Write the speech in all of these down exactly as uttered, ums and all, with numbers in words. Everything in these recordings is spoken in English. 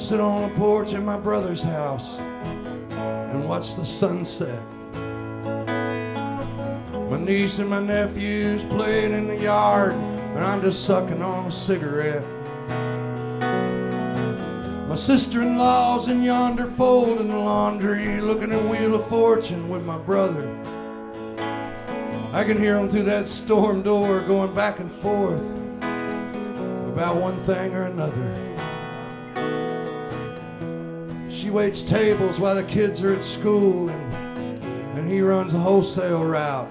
sit on the porch at my brother's house and watch the sunset. My niece and my nephews playing in the yard, and I'm just sucking on a cigarette. My sister-in-law's in yonder folding the laundry, looking at Wheel of Fortune with my brother. I can hear them through that storm door going back and forth about one thing or another. She waits tables while the kids are at school, and, and he runs a wholesale route.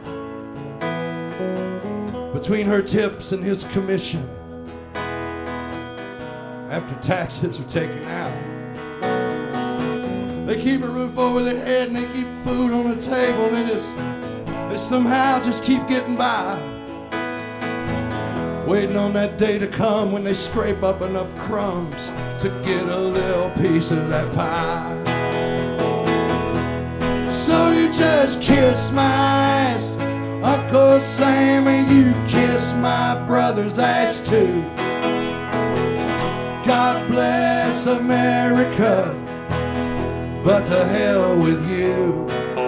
Between her tips and his commission, after taxes are taken out, they keep a roof over their head and they keep food on the table, and they just they somehow just keep getting by, waiting on that day to come when they scrape up enough crumbs to get a little piece of that pie. So you just kiss my ass, Uncle Sam, and you kiss my brother's ass too. God bless America, but to hell with you.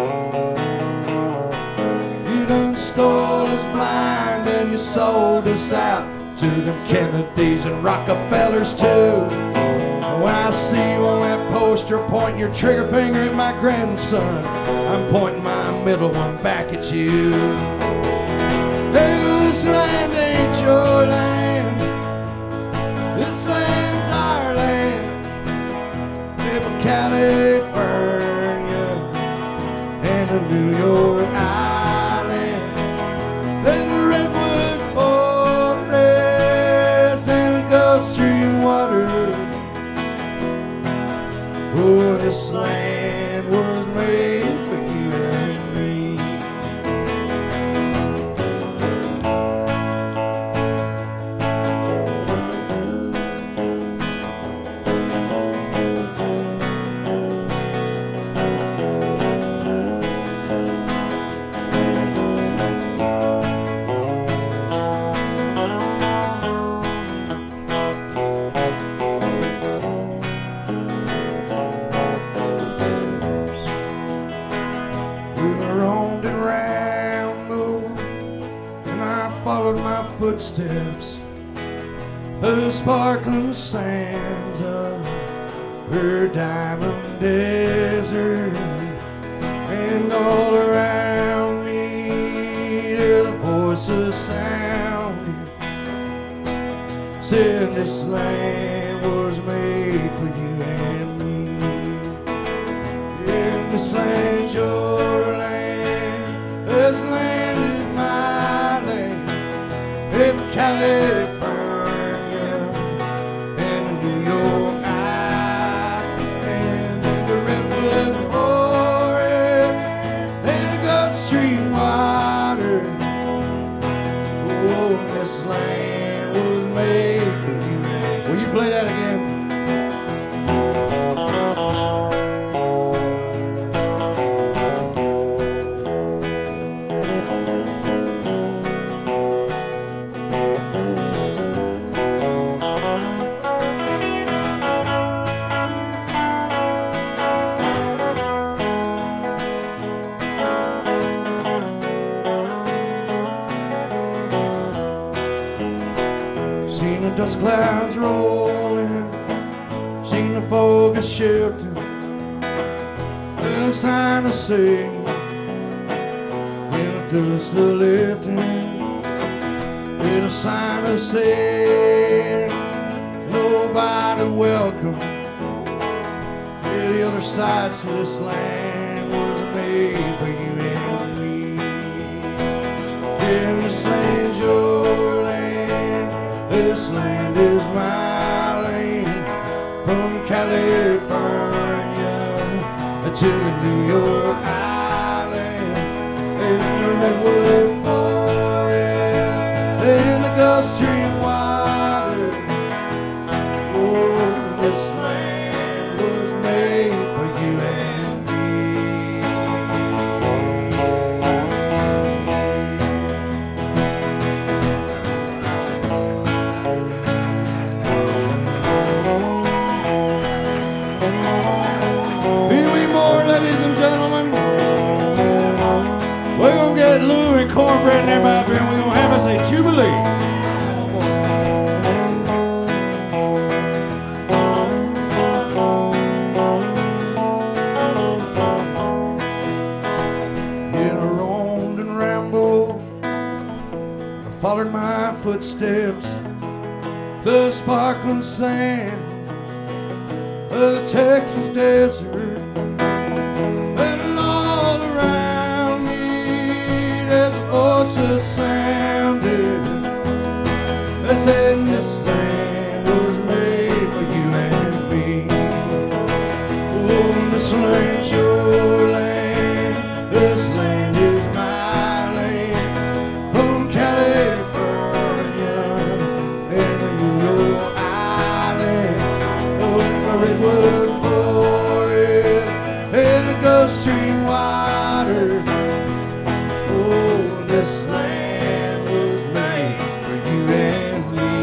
You done stole us blind and you sold us out to the Kennedys and Rockefellers too. When I see you on that poster pointing your trigger finger at my grandson, I'm pointing my middle one back at you. Hey, this land ain't your land, this land's our land. Live in California and in New York Island, then the Redwood Forest and the Gulf Stream water. Oh, this land was made for you and me. Footsteps through the sparkling sands of her diamond desert, and all around me hear the voices sounding, saying this land was made for you and me. And this land's your land, this land is my land. In California and New York Island, and the Redwood Forest and the Gulf Stream water. Oh, this land was made for you. Will you play that again? Dust clouds rolling, seen the fog is shifting, and it's time to sing. When the dust is lifting, it's a sign to say nobody welcome. Yeah, the other side to this land was made for you and me. And this land's your land, this land is my land, from California to New York Island, and the Redwood Forest, and the Gulf Stream water. Oh, this land was made for you and me. everybody up here and we're going to have us a Jubilee. Followed my footsteps to the sparkling sand of the Texas desert, and all around me there's voices sounded. They said this land was made for you and me. Oh, this land's your land, this land is my land. From California redwood forest and the Gulf Stream water. Oh, this land was made for you and me.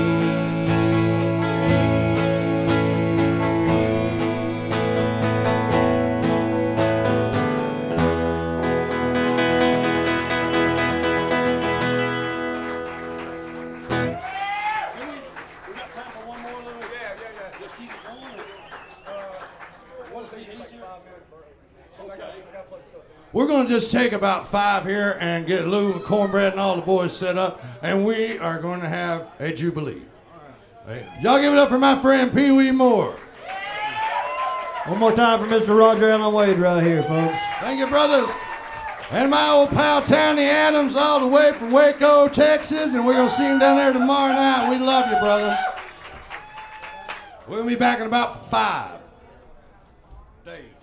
We got time for one more little. Yeah, yeah, yeah. Just keep it going. We're going to just take about five here and get Lou and Cornbread and all the boys set up, and we are going to have a Jubilee. Right. Y'all give it up for my friend Pee Wee Moore. One more time for Mister Roger Allen Wade right here, folks. Thank you, brothers. And my old pal Townie Adams all the way from Waco, Texas, and we're going to see him down there tomorrow night. We love you, brother. We'll be back in about five days.